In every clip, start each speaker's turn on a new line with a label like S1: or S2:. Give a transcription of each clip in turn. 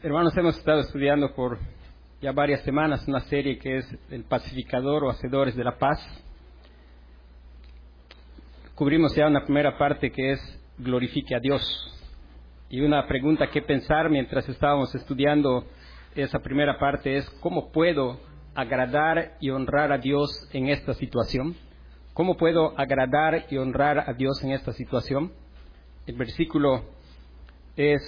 S1: Hermanos, hemos estado estudiando por ya varias semanas una serie que es El Pacificador o Hacedores de la Paz. Cubrimos ya una primera parte que es Glorifique a Dios. Y una pregunta que pensar mientras estábamos estudiando esa primera parte es: ¿cómo puedo agradar y honrar a Dios en esta situación? ¿Cómo puedo agradar y honrar a Dios en esta situación? El versículo es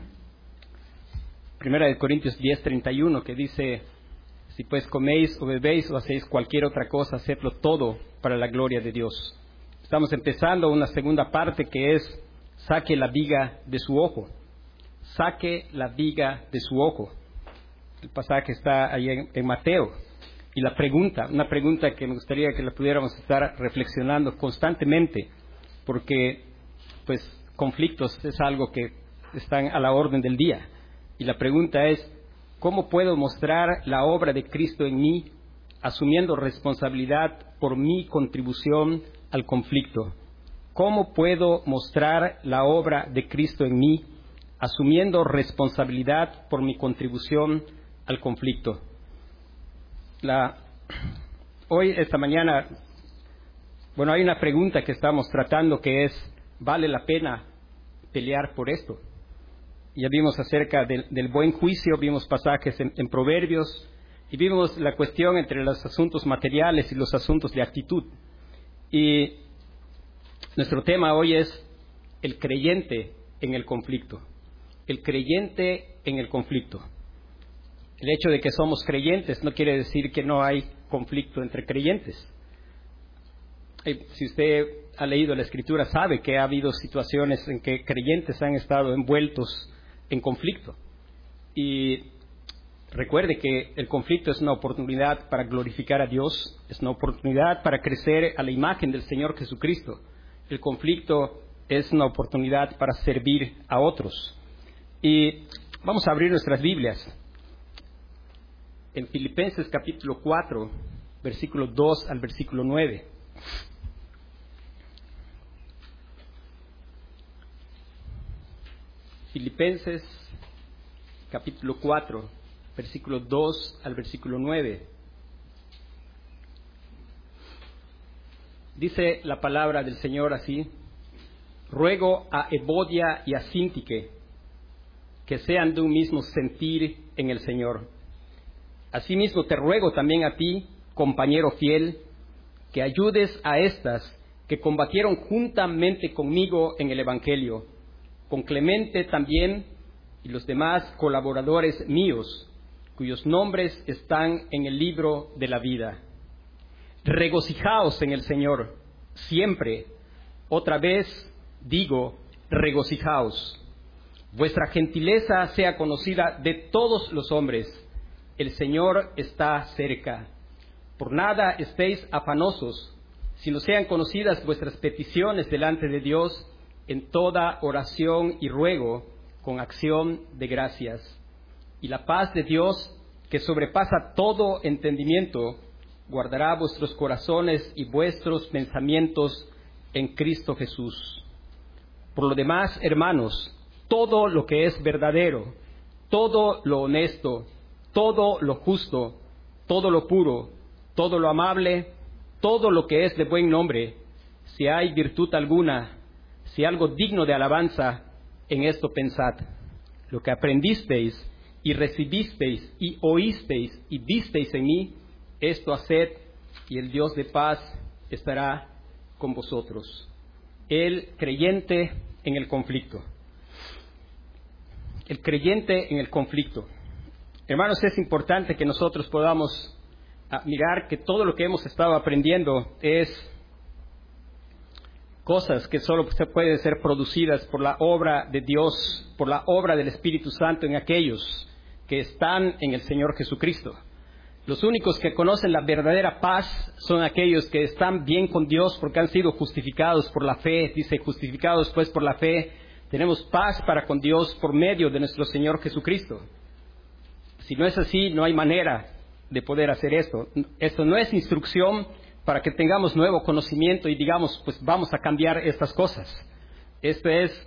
S1: 1 Corintios 10:31, que dice: si pues coméis o bebéis o hacéis cualquier otra cosa, hacedlo todo para la gloria de Dios. Estamos empezando una segunda parte que es: saque la viga de su ojo. Saque la viga de su ojo. El pasaje está ahí en Mateo. Y la pregunta, una pregunta que me gustaría que la pudiéramos estar reflexionando constantemente, porque pues conflictos es algo que están a la orden del día. Y la pregunta es: ¿cómo puedo mostrar la obra de Cristo en mí, asumiendo responsabilidad por mi contribución al conflicto? ¿Cómo puedo mostrar la obra de Cristo en mí, asumiendo responsabilidad por mi contribución al conflicto? Hoy, esta mañana, hay una pregunta que estamos tratando que es: ¿vale la pena pelear por esto? Ya vimos acerca del buen juicio, vimos pasajes en Proverbios, y vimos la cuestión entre los asuntos materiales y los asuntos de actitud. Y nuestro tema hoy es el creyente en el conflicto. El creyente en el conflicto. El hecho de que somos creyentes no quiere decir que no hay conflicto entre creyentes. Si usted ha leído la Escritura, sabe que ha habido situaciones en que creyentes han estado envueltos en conflicto. Y recuerde que el conflicto es una oportunidad para glorificar a Dios, es una oportunidad para crecer a la imagen del Señor Jesucristo. El conflicto es una oportunidad para servir a otros. Y vamos a abrir nuestras Biblias en Filipenses capítulo 4, versículo 2 al versículo 9. Filipenses capítulo 4, versículo 2 al versículo 9. Dice la palabra del Señor así: ruego a Evodia y a Síntique que sean de un mismo sentir en el Señor. Asimismo te ruego también a ti, compañero fiel, que ayudes a estas que combatieron juntamente conmigo en el Evangelio, con Clemente también y los demás colaboradores míos, cuyos nombres están en el libro de la vida. Regocijaos en el Señor siempre. Otra vez digo, regocijaos. Vuestra gentileza sea conocida de todos los hombres. El Señor está cerca. Por nada estéis afanosos, sino sean conocidas vuestras peticiones delante de Dios en toda oración y ruego, con acción de gracias. Y la paz de Dios, que sobrepasa todo entendimiento, guardará vuestros corazones y vuestros pensamientos en Cristo Jesús. Por lo demás, hermanos, todo lo que es verdadero, todo lo honesto, todo lo justo, todo lo puro, todo lo amable, todo lo que es de buen nombre, si hay virtud alguna, si algo digno de alabanza, en esto pensad. Lo que aprendisteis y recibisteis y oísteis y visteis en mí, esto haced, y el Dios de paz estará con vosotros. El creyente en el conflicto. El creyente en el conflicto. Hermanos, es importante que nosotros podamos mirar que todo lo que hemos estado aprendiendo es cosas que solo pueden ser producidas por la obra de Dios, por la obra del Espíritu Santo en aquellos que están en el Señor Jesucristo. Los únicos que conocen la verdadera paz son aquellos que están bien con Dios porque han sido justificados por la fe. Dice: justificados pues por la fe, tenemos paz para con Dios por medio de nuestro Señor Jesucristo. Si no es así, no hay manera de poder hacer esto. Esto no es instrucción para que tengamos nuevo conocimiento y digamos, pues vamos a cambiar estas cosas. Esto es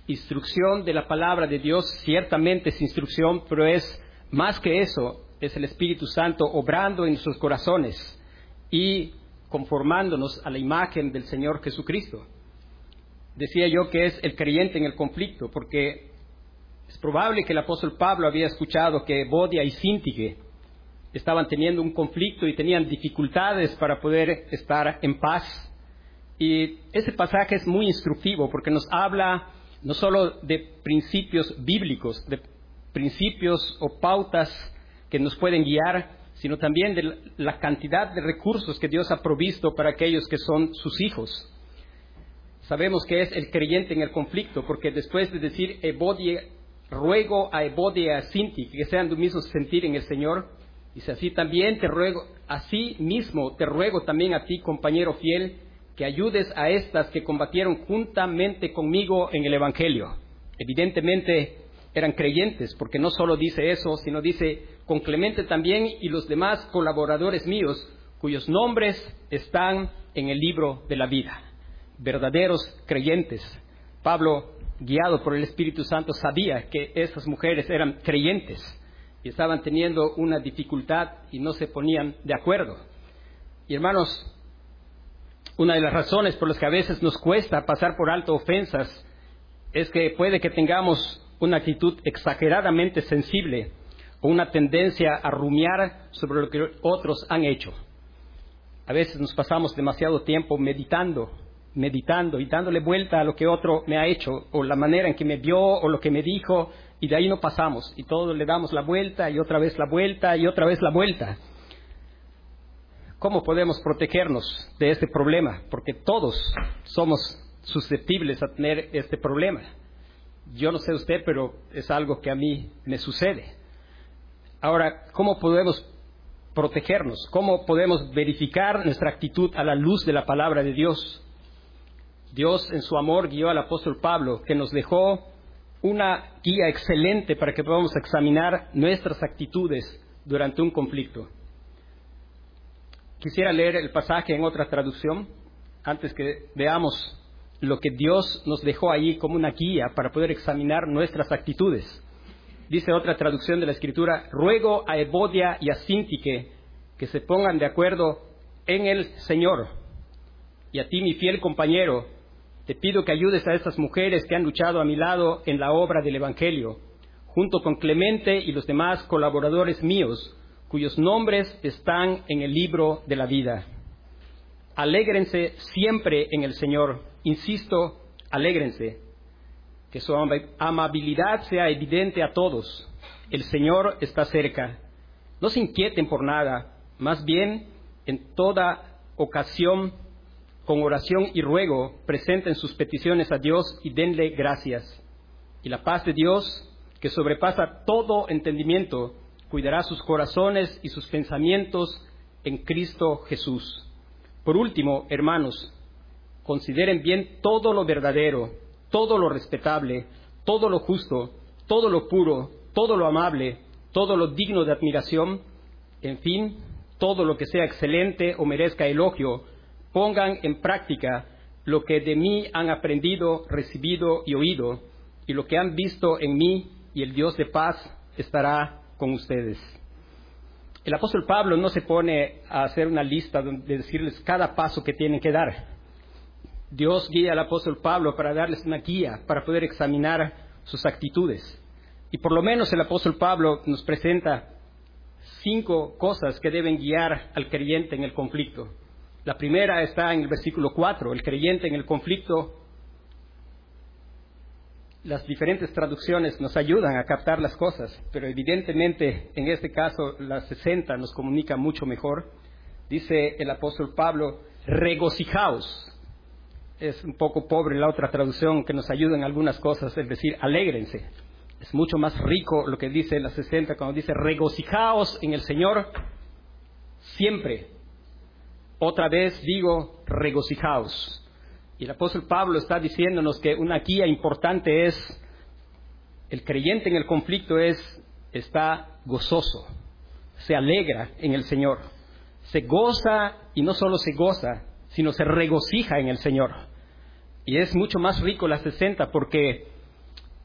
S1: instrucción de la palabra de Dios ciertamente es instrucción, pero es más que eso, es el Espíritu Santo obrando en nuestros corazones y conformándonos a la imagen del Señor Jesucristo. Decía yo que es el creyente en el conflicto, porque es probable que el apóstol Pablo había escuchado que Evodia y Síntique estaban teniendo un conflicto y tenían dificultades para poder estar en paz. Y ese pasaje es muy instructivo porque nos habla no solo de principios bíblicos, de principios o pautas que nos pueden guiar, sino también de la cantidad de recursos que Dios ha provisto para aquellos que son sus hijos. Sabemos que es el creyente en el conflicto, porque después de decir ruego a Evodia y a Síntique que sean de un mismo sentir en el Señor, dice así también te ruego, así mismo te ruego también a ti, compañero fiel, que ayudes a estas que combatieron juntamente conmigo en el Evangelio. Evidentemente eran creyentes, porque no solo dice eso, sino dice con Clemente también y los demás colaboradores míos, cuyos nombres están en el libro de la vida. Verdaderos creyentes. Pablo, guiado por el Espíritu Santo, sabía que esas mujeres eran creyentes y estaban teniendo una dificultad y no se ponían de acuerdo. Y hermanos, una de las razones por las que a veces nos cuesta pasar por alto ofensas es que puede que tengamos una actitud exageradamente sensible o una tendencia a rumiar sobre lo que otros han hecho. A veces nos pasamos demasiado tiempo meditando y dándole vuelta a lo que otro me ha hecho, o la manera en que me vio, o lo que me dijo, y de ahí no pasamos, y todo le damos la vuelta, y otra vez la vuelta, y otra vez la vuelta. ¿Cómo podemos protegernos de este problema? Porque todos somos susceptibles a tener este problema. Yo no sé usted, pero es algo que a mí me sucede. Ahora, ¿cómo podemos protegernos? ¿Cómo podemos verificar nuestra actitud a la luz de la palabra de Dios? Dios en su amor guió al apóstol Pablo, que nos dejó una guía excelente para que podamos examinar nuestras actitudes durante un conflicto. Quisiera leer el pasaje en otra traducción, antes que veamos lo que Dios nos dejó ahí como una guía para poder examinar nuestras actitudes. Dice otra traducción de la Escritura: ruego a Evodia y a Síntique que se pongan de acuerdo en el Señor. Y a ti, mi fiel compañero, te pido que ayudes a estas mujeres que han luchado a mi lado en la obra del Evangelio, junto con Clemente y los demás colaboradores míos, cuyos nombres están en el libro de la vida. Alégrense siempre en el Señor. Insisto, alégrense. Que su amabilidad sea evidente a todos. El Señor está cerca. No se inquieten por nada, más bien en toda ocasión, con oración y ruego, presenten sus peticiones a Dios y denle gracias. Y la paz de Dios, que sobrepasa todo entendimiento, cuidará sus corazones y sus pensamientos en Cristo Jesús. Por último, hermanos, consideren bien todo lo verdadero, todo lo respetable, todo lo justo, todo lo puro, todo lo amable, todo lo digno de admiración, en fin, todo lo que sea excelente o merezca elogio. Pongan en práctica lo que de mí han aprendido, recibido y oído, y lo que han visto en mí, y el Dios de paz estará con ustedes. El apóstol Pablo no se pone a hacer una lista de decirles cada paso que tienen que dar. Dios guía al apóstol Pablo para darles una guía, para poder examinar sus actitudes. Y por lo menos el apóstol Pablo nos presenta 5 cosas que deben guiar al creyente en el conflicto. La primera está en el versículo 4, el creyente en el conflicto. Las diferentes traducciones nos ayudan a captar las cosas, pero evidentemente en este caso la 60 nos comunica mucho mejor. Dice el apóstol Pablo, regocijaos. Es un poco pobre la otra traducción que nos ayuda en algunas cosas, es decir, alégrense. Es mucho más rico lo que dice la 60 cuando dice regocijaos en el Señor siempre. Otra vez digo, regocijaos. Y el apóstol Pablo está diciéndonos que una guía importante es, el creyente en el conflicto está gozoso, se alegra en el Señor, se goza y no solo se goza, sino se regocija en el Señor. Y es mucho más rico la 60 porque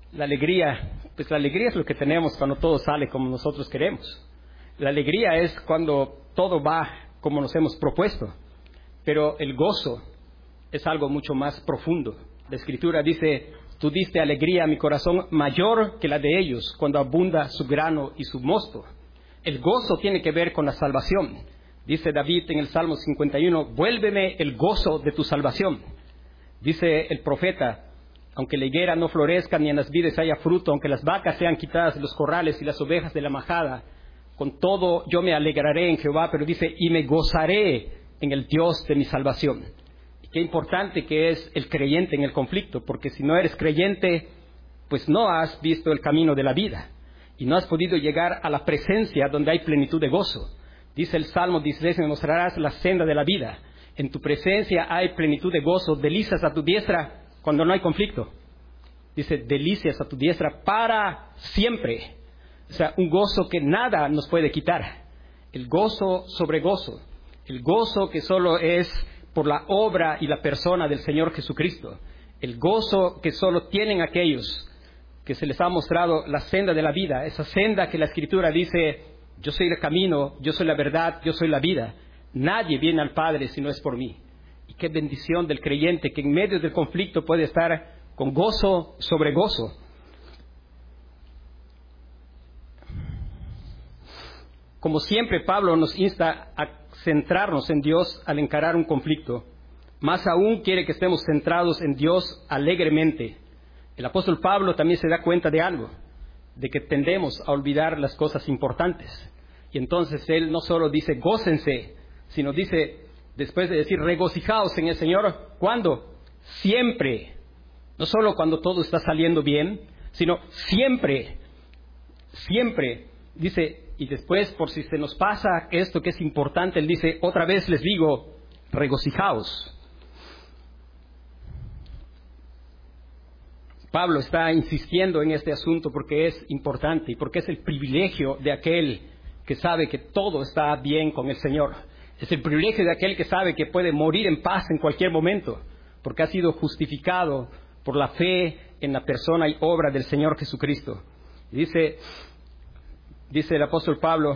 S1: La alegría, pues la alegría es lo que tenemos cuando todo sale como nosotros queremos. La alegría es cuando todo va como nos hemos propuesto. Pero el gozo es algo mucho más profundo. La Escritura dice, tú diste alegría a mi corazón mayor que la de ellos cuando abunda su grano y su mosto. El gozo tiene que ver con la salvación. Dice David en el Salmo 51, vuélveme el gozo de tu salvación. Dice el profeta, aunque la higuera no florezca ni en las vides haya fruto, aunque las vacas sean quitadas de los corrales y las ovejas de la majada, con todo yo me alegraré en Jehová, pero dice, y me gozaré en el Dios de mi salvación. Y qué importante que es el creyente en el conflicto, porque si no eres creyente, pues no has visto el camino de la vida y no has podido llegar a la presencia donde hay plenitud de gozo. Dice el Salmo 16, me mostrarás la senda de la vida. En tu presencia hay plenitud de gozo, delicias a tu diestra cuando no hay conflicto. Dice, delicias a tu diestra para siempre. O sea, un gozo que nada nos puede quitar. El gozo sobre gozo. El gozo que solo es por la obra y la persona del Señor Jesucristo. El gozo que solo tienen aquellos que se les ha mostrado la senda de la vida. Esa senda que la Escritura dice, yo soy el camino, yo soy la verdad, yo soy la vida. Nadie viene al Padre si no es por mí. Y qué bendición del creyente que en medio del conflicto puede estar con gozo sobre gozo. Como siempre, Pablo nos insta a centrarnos en Dios al encarar un conflicto. Más aún quiere que estemos centrados en Dios alegremente. El apóstol Pablo también se da cuenta de algo, de que tendemos a olvidar las cosas importantes. Y entonces él no solo dice gócense, sino dice, después de decir regocijaos en el Señor, ¿cuándo? Siempre. No solo cuando todo está saliendo bien, sino siempre. Siempre. Dice, y después, por si se nos pasa esto que es importante, él dice, otra vez les digo, regocijaos. Pablo está insistiendo en este asunto porque es importante y porque es el privilegio de aquel que sabe que todo está bien con el Señor. Es el privilegio de aquel que sabe que puede morir en paz en cualquier momento, porque ha sido justificado por la fe en la persona y obra del Señor Jesucristo. Dice el apóstol Pablo,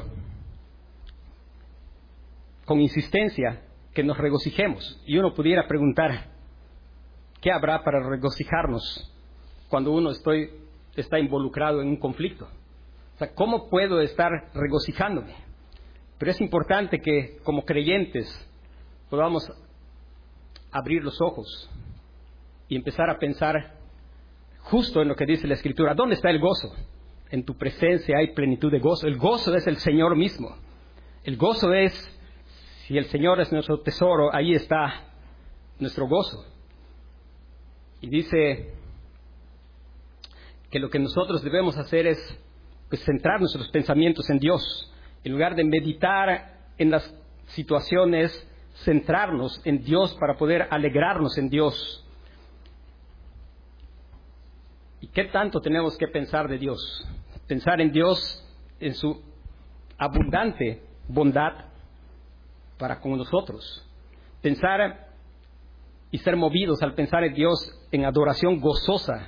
S1: con insistencia, que nos regocijemos. Y uno pudiera preguntar, ¿qué habrá para regocijarnos cuando uno está involucrado en un conflicto? O sea, ¿cómo puedo estar regocijándome? Pero es importante que, como creyentes, podamos abrir los ojos y empezar a pensar justo en lo que dice la Escritura. ¿Dónde está el gozo? En tu presencia hay plenitud de gozo. El gozo es el Señor mismo. El gozo es, si el Señor es nuestro tesoro, ahí está nuestro gozo. Y dice que lo que nosotros debemos hacer es pues, centrar nuestros pensamientos en Dios. En lugar de meditar en las situaciones, centrarnos en Dios para poder alegrarnos en Dios. ¿Y qué tanto tenemos que pensar de Dios? Pensar en Dios, en su abundante bondad para con nosotros. Pensar y ser movidos al pensar en Dios en adoración gozosa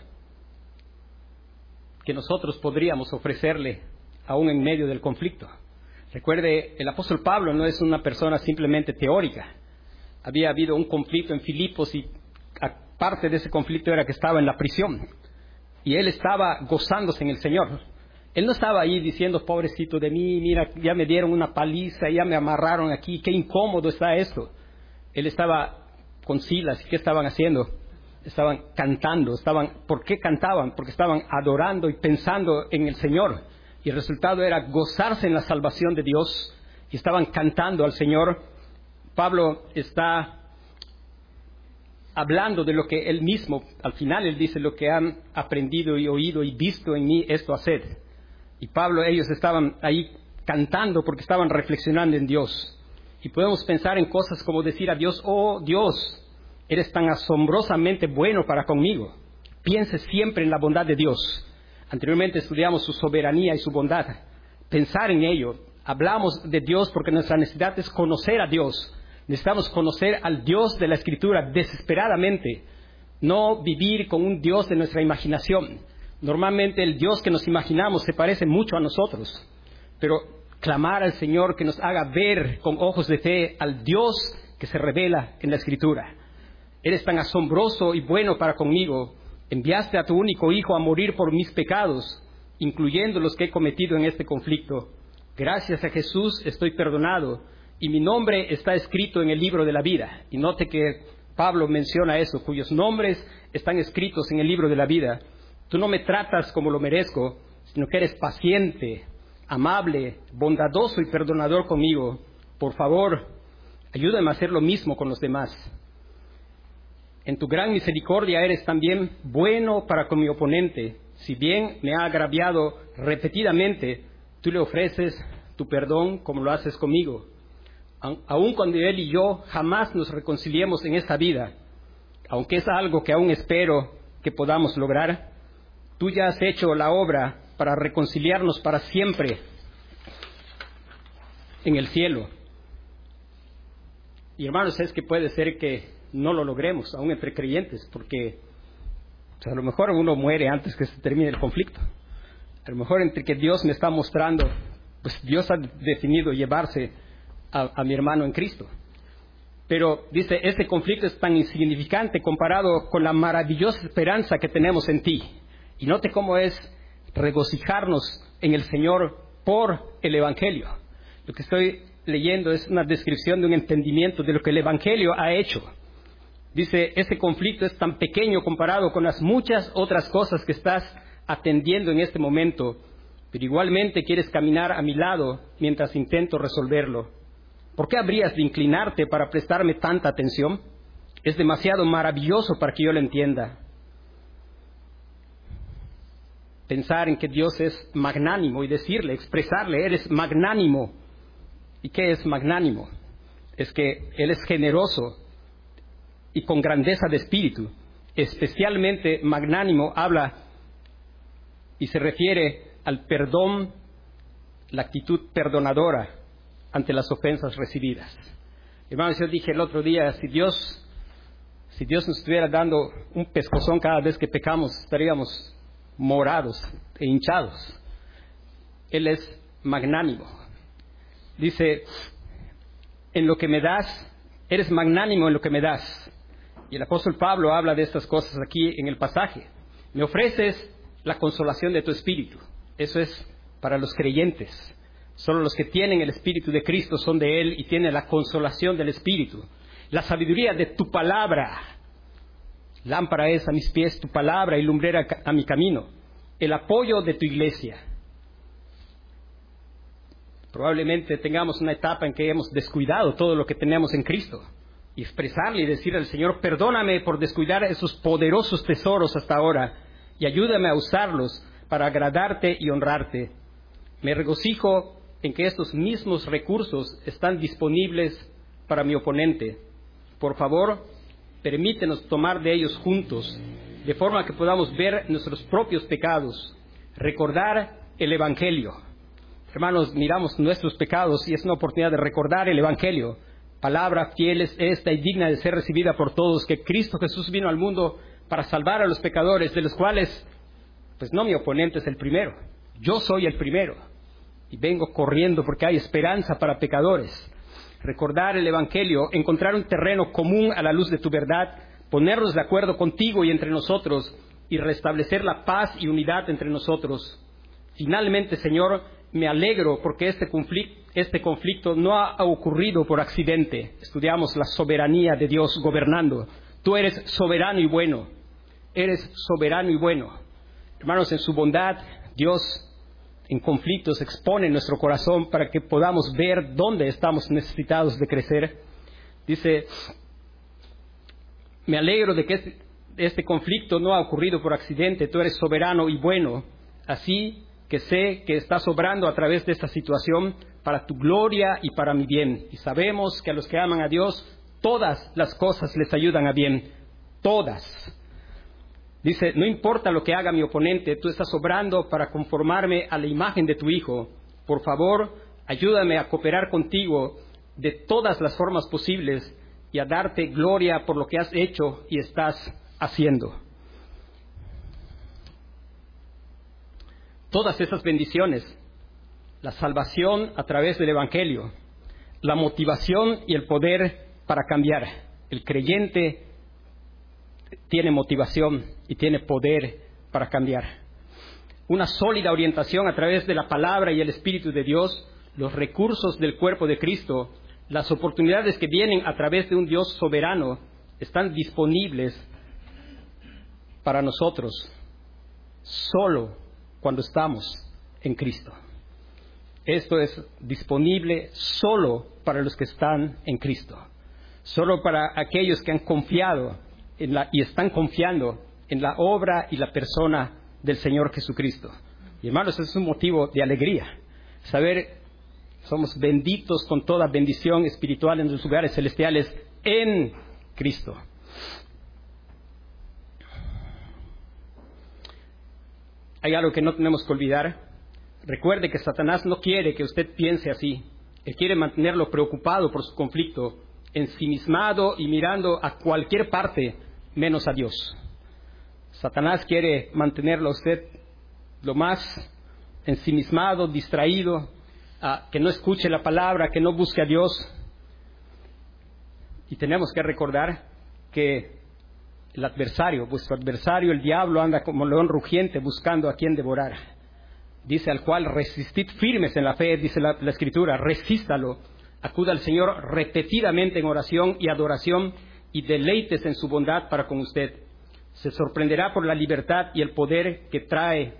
S1: que nosotros podríamos ofrecerle aún en medio del conflicto. Recuerde, el apóstol Pablo no es una persona simplemente teórica. Había habido un conflicto en Filipos y parte de ese conflicto era que estaba en la prisión. Y él estaba gozándose en el Señor. Él no estaba ahí diciendo, pobrecito de mí, mira, ya me dieron una paliza, ya me amarraron aquí, qué incómodo está esto. Él estaba con Silas, ¿y qué estaban haciendo? Estaban cantando. ¿Por qué cantaban? Porque estaban adorando y pensando en el Señor. Y el resultado era gozarse en la salvación de Dios. Y estaban cantando al Señor. Pablo está hablando de lo que él mismo, al final él dice, lo que han aprendido y oído y visto en mí, esto haced. Y ellos estaban ahí cantando porque estaban reflexionando en Dios. Y podemos pensar en cosas como decir a Dios, oh Dios, eres tan asombrosamente bueno para conmigo. Piense siempre en la bondad de Dios. Anteriormente estudiamos su soberanía y su bondad. Pensar en ello. Hablamos de Dios porque nuestra necesidad es conocer a Dios. Necesitamos conocer al Dios de la Escritura desesperadamente. No vivir con un Dios de nuestra imaginación. Normalmente el Dios que nos imaginamos se parece mucho a nosotros, pero clamar al Señor que nos haga ver con ojos de fe al Dios que se revela en la Escritura. Eres tan asombroso y bueno para conmigo. Enviaste a tu único Hijo a morir por mis pecados, incluyendo los que he cometido en este conflicto. Gracias a Jesús estoy perdonado y mi nombre está escrito en el libro de la vida. Y note que Pablo menciona eso, cuyos nombres están escritos en el libro de la vida. Tú no me tratas como lo merezco, sino que eres paciente, amable, bondadoso y perdonador conmigo. Por favor, ayúdame a hacer lo mismo con los demás. En tu gran misericordia eres también bueno para con mi oponente. Si bien me ha agraviado repetidamente, tú le ofreces tu perdón como lo haces conmigo. Aun cuando él y yo jamás nos reconciliemos en esta vida, aunque es algo que aún espero que podamos lograr, tú ya has hecho la obra para reconciliarnos para siempre en el cielo. Y hermanos, es que puede ser que no lo logremos, aún entre creyentes, porque a lo mejor uno muere antes que se termine el conflicto. A lo mejor entre que Dios me está mostrando, pues Dios ha definido llevarse a mi hermano en Cristo. Pero dice, este conflicto es tan insignificante comparado con la maravillosa esperanza que tenemos en ti. Y note cómo es regocijarnos en el Señor por el Evangelio. Lo que estoy leyendo es una descripción de un entendimiento de lo que el Evangelio ha hecho. Dice, este conflicto es tan pequeño comparado con las muchas otras cosas que estás atendiendo en este momento, pero igualmente quieres caminar a mi lado mientras intento resolverlo. ¿Por qué habrías de inclinarte para prestarme tanta atención? Es demasiado maravilloso para que yo lo entienda. Pensar en que Dios es magnánimo y decirle, expresarle, eres magnánimo. ¿Y qué es magnánimo? Es que Él es generoso y con grandeza de espíritu. Especialmente magnánimo habla y se refiere al perdón, la actitud perdonadora ante las ofensas recibidas. Hermanos, yo dije el otro día, si Dios nos estuviera dando un pescozón cada vez que pecamos, estaríamos morados e hinchados. Él es magnánimo. Dice, en lo que me das, eres magnánimo en lo que me das. Y el apóstol Pablo habla de estas cosas aquí en el pasaje. Me ofreces la consolación de tu espíritu. Eso es para los creyentes. Solo los que tienen el espíritu de Cristo son de Él y tienen la consolación del espíritu. La sabiduría de tu palabra. Lámpara es a mis pies tu palabra y lumbrera a mi camino. El apoyo de tu iglesia. Probablemente tengamos una etapa en que hemos descuidado todo lo que tenemos en Cristo. Y expresarle y decirle al Señor, perdóname por descuidar esos poderosos tesoros hasta ahora y ayúdame a usarlos para agradarte y honrarte. Me regocijo en que estos mismos recursos están disponibles para mi oponente. Por favor, permítenos tomar de ellos juntos, de forma que podamos ver nuestros propios pecados, recordar el Evangelio. Hermanos, miramos nuestros pecados y es una oportunidad de recordar el Evangelio. Palabra fiel es esta y digna de ser recibida por todos, que Cristo Jesús vino al mundo para salvar a los pecadores, de los cuales, pues no mi oponente es el primero, yo soy el primero. Y vengo corriendo porque hay esperanza para pecadores. Recordar el Evangelio, encontrar un terreno común a la luz de tu verdad, ponernos de acuerdo contigo y entre nosotros, y restablecer la paz y unidad entre nosotros. Finalmente, Señor, me alegro porque este conflicto no ha ocurrido por accidente. Estudiamos la soberanía de Dios gobernando. Tú eres soberano y bueno. Eres soberano y bueno. Hermanos, en su bondad, Dios en conflictos expone nuestro corazón para que podamos ver dónde estamos necesitados de crecer. Dice, me alegro de que este conflicto no ha ocurrido por accidente. Tú eres soberano y bueno. Así que sé que estás obrando a través de esta situación para tu gloria y para mi bien. Y sabemos que a los que aman a Dios, todas las cosas les ayudan a bien. Todas. Dice, no importa lo que haga mi oponente, tú estás obrando para conformarme a la imagen de tu Hijo. Por favor, ayúdame a cooperar contigo de todas las formas posibles y a darte gloria por lo que has hecho y estás haciendo. todas esas bendiciones, la salvación a través del Evangelio, la motivación y el poder para cambiar. El creyente tiene motivación y tiene poder para cambiar. Una sólida orientación a través de la palabra y el Espíritu de Dios, los recursos del cuerpo de Cristo, las oportunidades que vienen a través de un Dios soberano, están disponibles para nosotros solo cuando estamos en Cristo. Esto es disponible solo para los que están en Cristo, solo para aquellos que han confiado y están confiando en la obra y la persona del Señor Jesucristo. Y hermanos, es un motivo de alegría saber somos benditos con toda bendición espiritual en los lugares celestiales en Cristo. Hay algo que no tenemos que olvidar. Recuerde que Satanás no quiere que usted piense así. Él quiere mantenerlo preocupado por su conflicto, ensimismado y mirando a cualquier parte menos a Dios. Satanás quiere mantenerlo a usted lo más ensimismado, distraído, que no escuche la palabra, que no busque a Dios. Y tenemos que recordar que el adversario, vuestro adversario, el diablo, anda como león rugiente buscando a quien devorar. Dice al cual resistid firmes en la fe, dice la Escritura, resístalo, acuda al Señor repetidamente en oración y adoración y deleites en su bondad para con usted. Se sorprenderá por la libertad y el poder que trae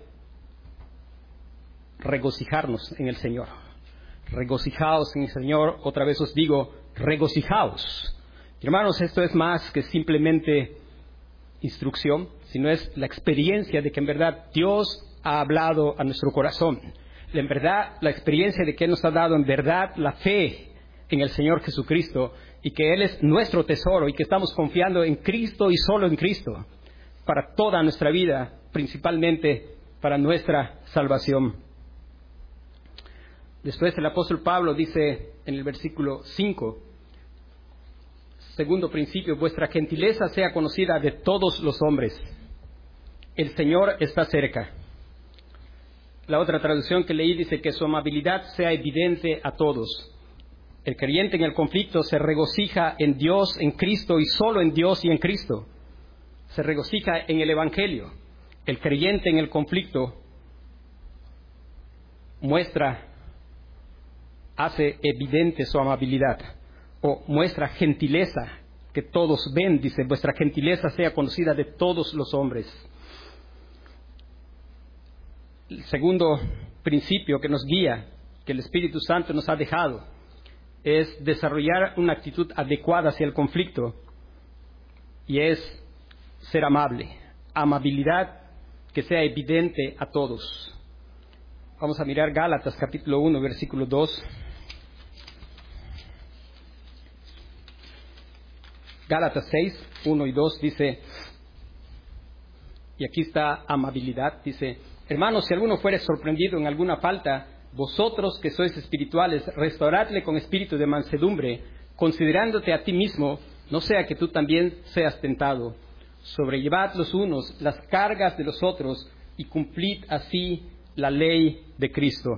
S1: regocijarnos en el Señor. Regocijaos en el Señor, otra vez os digo, regocijaos. Hermanos, esto es más que simplemente instrucción, sino es la experiencia de que en verdad Dios ha hablado a nuestro corazón. En verdad, la experiencia de que Él nos ha dado en verdad la fe en el Señor Jesucristo y que Él es nuestro tesoro y que estamos confiando en Cristo y solo en Cristo para toda nuestra vida, principalmente para nuestra salvación. Después el apóstol Pablo dice en el versículo 5, segundo principio, vuestra gentileza sea conocida de todos los hombres. El Señor está cerca. La otra traducción que leí dice que su amabilidad sea evidente a todos. El creyente en el conflicto se regocija en Dios, en Cristo y solo en Dios y en Cristo. Se regocija en el Evangelio. El creyente en el conflicto hace evidente su amabilidad o muestra gentileza que todos ven. Dice, vuestra gentileza sea conocida de todos los hombres. El segundo principio que nos guía, que el Espíritu Santo nos ha dejado, es desarrollar una actitud adecuada hacia el conflicto y es ser amable. Amabilidad que sea evidente a todos. Vamos a mirar Gálatas capítulo 1, versículo 2. Gálatas 6, 1 y 2 dice, y aquí está amabilidad, dice, hermanos, si alguno fuere sorprendido en alguna falta, vosotros que sois espirituales, restauradle con espíritu de mansedumbre, considerándote a ti mismo, no sea que tú también seas tentado. Sobrellevad los unos las cargas de los otros y cumplid así la ley de Cristo.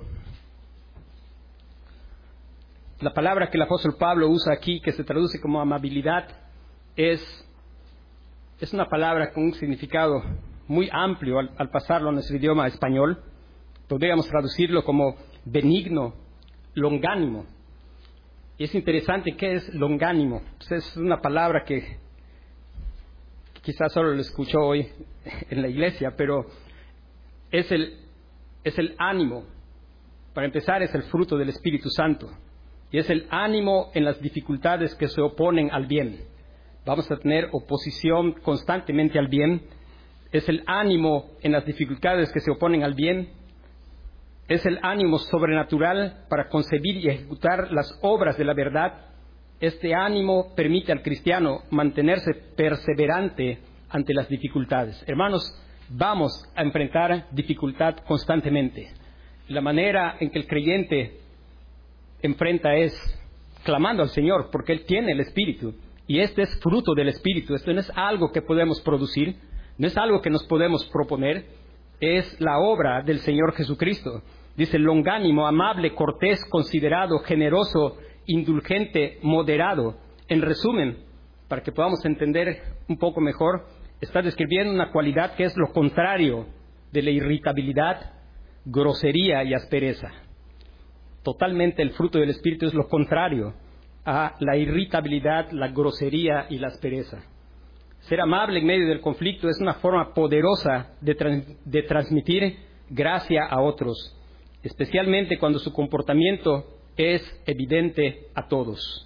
S1: La palabra que el apóstol Pablo usa aquí, que se traduce como amabilidad, es una palabra con un significado muy amplio al pasarlo a nuestro idioma español. Podríamos traducirlo como benigno, longánimo. Y es interesante, ¿qué es longánimo? Pues es una palabra que quizás solo lo escuchó hoy en la iglesia, pero es el ánimo. Para empezar, es el fruto del Espíritu Santo. Y es el ánimo en las dificultades que se oponen al bien. Vamos a tener oposición constantemente al bien. Es el ánimo en las dificultades que se oponen al bien. Es el ánimo sobrenatural para concebir y ejecutar las obras de la verdad. Este ánimo permite al cristiano mantenerse perseverante ante las dificultades. Hermanos, vamos a enfrentar dificultad constantemente. La manera en que el creyente enfrenta es clamando al Señor, porque Él tiene el Espíritu. Y este es fruto del Espíritu. Esto no es algo que podemos producir, no es algo que nos podemos proponer. es la obra del Señor Jesucristo. Dice, longánimo, amable, cortés, considerado, generoso, indulgente, moderado. En resumen, para que podamos entender un poco mejor, está describiendo una cualidad que es lo contrario de la irritabilidad, grosería y aspereza. Totalmente el fruto del Espíritu es lo contrario a la irritabilidad, la grosería y la aspereza. Ser amable en medio del conflicto es una forma poderosa de transmitir gracia a otros, especialmente cuando su comportamiento es evidente a todos.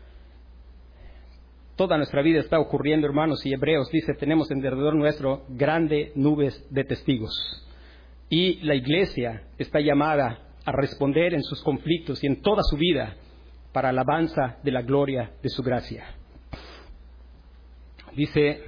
S1: Toda nuestra vida está ocurriendo, hermanos, y Hebreos dice, tenemos en derredor nuestro grandes nubes de testigos. Y la iglesia está llamada a responder en sus conflictos y en toda su vida para alabanza de la gloria de su gracia. Dice,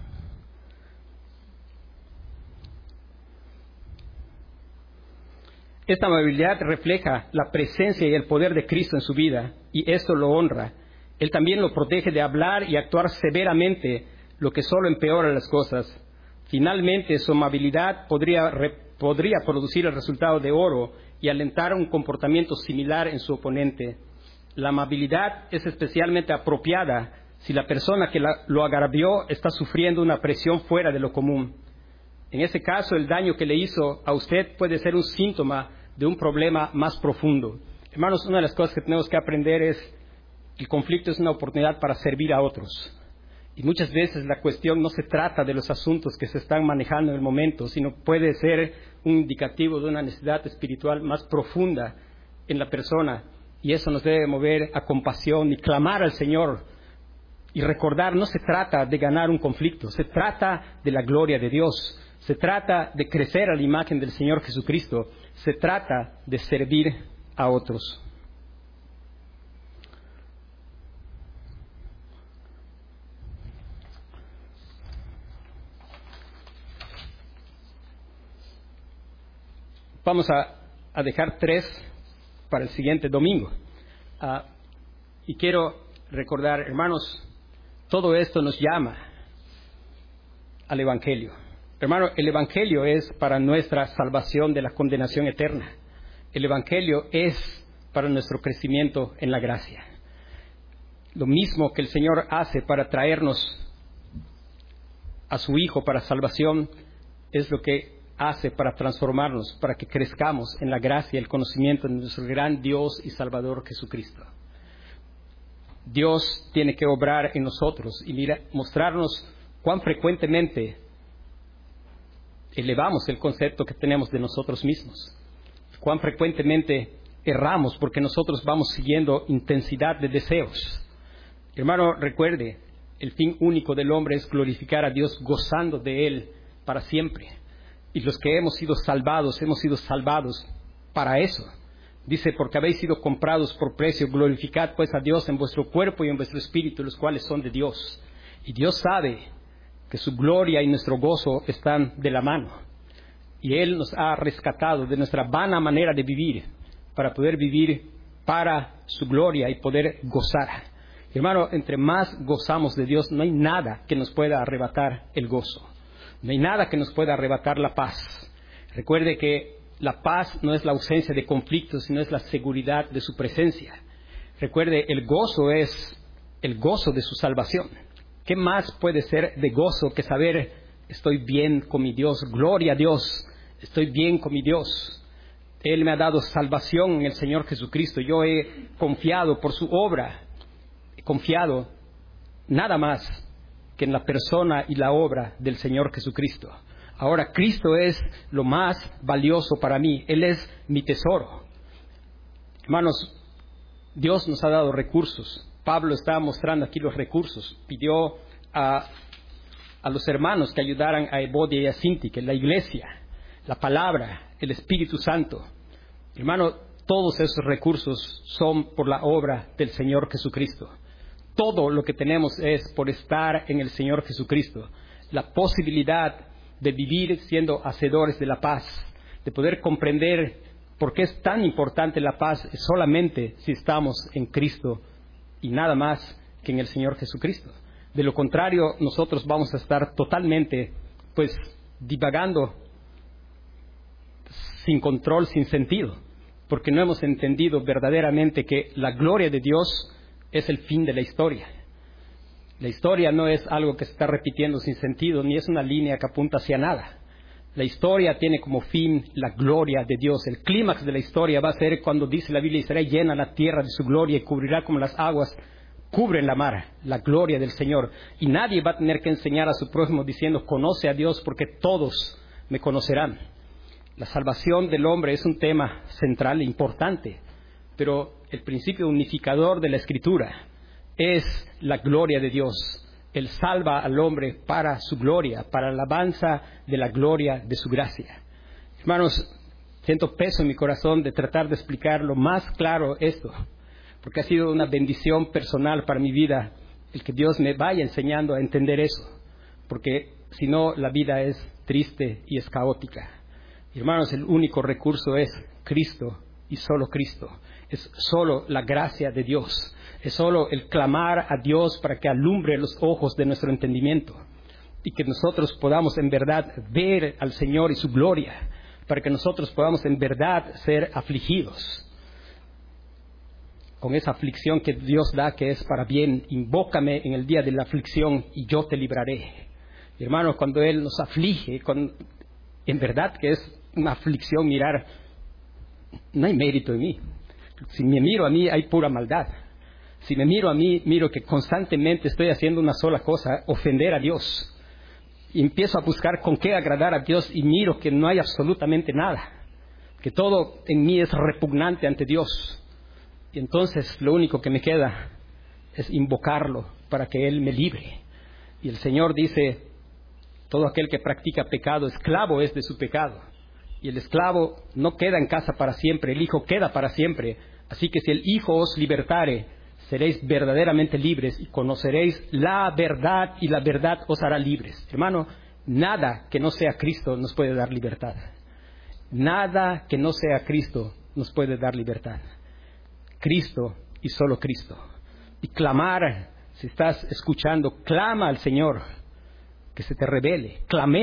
S1: esta amabilidad refleja la presencia y el poder de Cristo en su vida, y esto lo honra. Él también lo protege de hablar y actuar severamente, lo que solo empeora las cosas. Finalmente, su amabilidad podría producir el resultado de oro y alentar un comportamiento similar en su oponente. La amabilidad es especialmente apropiada si la persona que lo agravió está sufriendo una presión fuera de lo común. En ese caso, el daño que le hizo a usted puede ser un síntoma de un problema más profundo. Hermanos, una de las cosas que tenemos que aprender es que el conflicto es una oportunidad para servir a otros. Y muchas veces la cuestión no se trata de los asuntos que se están manejando en el momento, sino puede ser un indicativo de una necesidad espiritual más profunda en la persona. Y eso nos debe mover a compasión y clamar al Señor. Y recordar, no se trata de ganar un conflicto, se trata de la gloria de Dios. Se trata de crecer a la imagen del Señor Jesucristo. Se trata de servir a otros. Vamos a dejar 3 para el siguiente domingo. Y quiero recordar, hermanos, todo esto nos llama al Evangelio. Hermano, el Evangelio es para nuestra salvación de la condenación eterna. El Evangelio es para nuestro crecimiento en la gracia. Lo mismo que el Señor hace para traernos a su Hijo para salvación, es lo que hace para transformarnos, para que crezcamos en la gracia y el conocimiento de nuestro gran Dios y Salvador Jesucristo. Dios tiene que obrar en nosotros y mostrarnos cuán frecuentemente elevamos el concepto que tenemos de nosotros mismos, cuán frecuentemente erramos porque nosotros vamos siguiendo intensidad de deseos. Hermano, recuerde, el fin único del hombre es glorificar a Dios gozando de Él para siempre. Y los que hemos sido salvados para eso. Dice, porque habéis sido comprados por precio, glorificad pues a Dios en vuestro cuerpo y en vuestro espíritu, los cuales son de Dios. Y Dios sabe que su gloria y nuestro gozo están de la mano. Y Él nos ha rescatado de nuestra vana manera de vivir, para poder vivir para su gloria y poder gozar. Hermano, entre más gozamos de Dios, no hay nada que nos pueda arrebatar el gozo. No hay nada que nos pueda arrebatar la paz. Recuerde que la paz no es la ausencia de conflictos, sino es la seguridad de su presencia. Recuerde, el gozo es el gozo de su salvación. ¿Qué más puede ser de gozo que saber, estoy bien con mi Dios, gloria a Dios, estoy bien con mi Dios? Él me ha dado salvación en el Señor Jesucristo. Yo he confiado por su obra, he confiado nada más que en la persona y la obra del Señor Jesucristo. Ahora, Cristo es lo más valioso para mí. Él es mi tesoro. Hermanos, Dios nos ha dado recursos. Pablo estaba mostrando aquí los recursos. Pidió a los hermanos que ayudaran a Evodia y a Síntique, la iglesia, la palabra, el Espíritu Santo. Hermano, todos esos recursos son por la obra del Señor Jesucristo. Todo lo que tenemos es por estar en el Señor Jesucristo. La posibilidad de vivir siendo hacedores de la paz, de poder comprender por qué es tan importante la paz, es solamente si estamos en Cristo y nada más que en el Señor Jesucristo. De lo contrario, nosotros vamos a estar totalmente, divagando sin control, sin sentido, porque no hemos entendido verdaderamente que la gloria de Dios es el fin de la historia. La historia no es algo que se está repitiendo sin sentido, ni es una línea que apunta hacia nada. La historia tiene como fin la gloria de Dios. El clímax de la historia va a ser cuando dice la Biblia, y será llena la tierra de su gloria y cubrirá como las aguas cubren la mar, la gloria del Señor. Y nadie va a tener que enseñar a su prójimo diciendo, conoce a Dios porque todos me conocerán. La salvación del hombre es un tema central e importante, pero el principio unificador de la Escritura es la gloria de Dios. Él salva al hombre para su gloria, para la alabanza de la gloria de su gracia. Hermanos, siento peso en mi corazón de tratar de explicar lo más claro esto, porque ha sido una bendición personal para mi vida el que Dios me vaya enseñando a entender eso, porque si no la vida es triste y es caótica. Hermanos, el único recurso es Cristo y solo Cristo. Es solo la gracia de Dios. Es solo el clamar a Dios para que alumbre los ojos de nuestro entendimiento y que nosotros podamos en verdad ver al Señor y su gloria, para que nosotros podamos en verdad ser afligidos con esa aflicción que Dios da, que es para bien. Invócame en el día de la aflicción y yo te libraré. Hermanos, cuando Él nos aflige, en verdad que es una aflicción mirar, no hay mérito en mí. Si me miro a mí, hay pura maldad. Si me miro a mí, miro que constantemente estoy haciendo una sola cosa, ofender a Dios. Y empiezo a buscar con qué agradar a Dios y miro que no hay absolutamente nada. Que todo en mí es repugnante ante Dios. Y entonces lo único que me queda es invocarlo para que Él me libre. Y el Señor dice, todo aquel que practica pecado, esclavo es de su pecado. Y el esclavo no queda en casa para siempre, el Hijo queda para siempre. Así que si el Hijo os libertare, seréis verdaderamente libres y conoceréis la verdad y la verdad os hará libres. Hermano, nada que no sea Cristo nos puede dar libertad. Nada que no sea Cristo nos puede dar libertad. Cristo y solo Cristo. Y clamar, si estás escuchando, clama al Señor, que se te revele.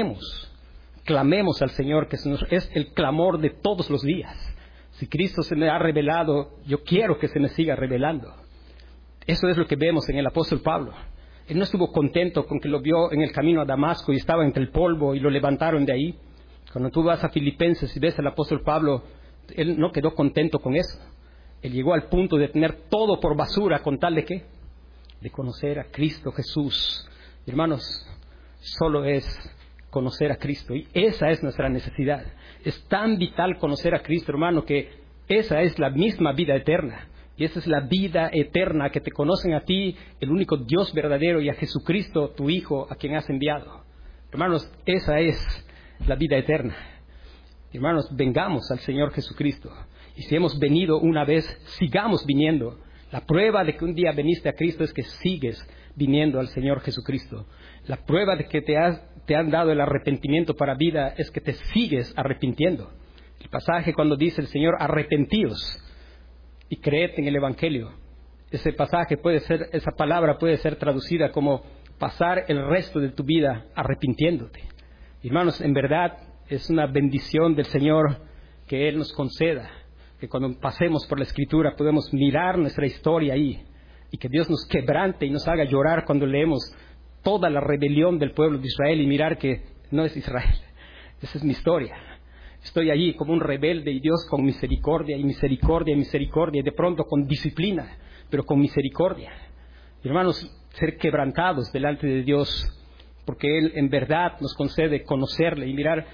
S1: Clamemos al Señor, que es el clamor de todos los días. Si Cristo se me ha revelado, yo quiero que se me siga revelando. Eso es lo que vemos en el apóstol Pablo. Él no estuvo contento con que lo vio en el camino a Damasco y estaba entre el polvo y lo levantaron de ahí. Cuando tú vas a Filipenses y ves al apóstol Pablo, él no quedó contento con eso. Él llegó al punto de tener todo por basura con tal de ¿qué? De conocer a Cristo Jesús. Hermanos, solo es conocer a Cristo y esa es nuestra necesidad. Es tan vital conocer a Cristo, hermano, que esa es la misma vida eterna. Y esa es la vida eterna, que te conocen a ti, el único Dios verdadero, y a Jesucristo, tu Hijo, a quien has enviado. Hermanos, esa es la vida eterna. Hermanos, vengamos al Señor Jesucristo. Y si hemos venido una vez, sigamos viniendo. La prueba de que un día viniste a Cristo es que sigues viniendo al Señor Jesucristo. La prueba de que te han dado el arrepentimiento para vida es que te sigues arrepintiendo. El pasaje cuando dice el Señor, arrepentíos y creed en el Evangelio. Ese pasaje esa palabra puede ser traducida como pasar el resto de tu vida arrepintiéndote. Hermanos, en verdad es una bendición del Señor que Él nos conceda, que cuando pasemos por la Escritura podemos mirar nuestra historia ahí y que Dios nos quebrante y nos haga llorar cuando leemos toda la rebelión del pueblo de Israel y mirar que no es Israel, esa es mi historia. Estoy allí como un rebelde y Dios con misericordia y misericordia y misericordia y de pronto con disciplina, pero con misericordia. Hermanos, ser quebrantados delante de Dios, porque Él en verdad nos concede conocerle y mirar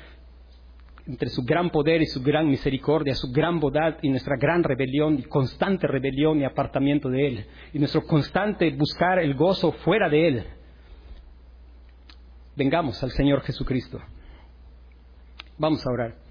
S1: entre su gran poder y su gran misericordia, su gran bondad y nuestra gran rebelión y constante rebelión y apartamiento de Él, y nuestro constante buscar el gozo fuera de Él. Vengamos al Señor Jesucristo. Vamos a orar.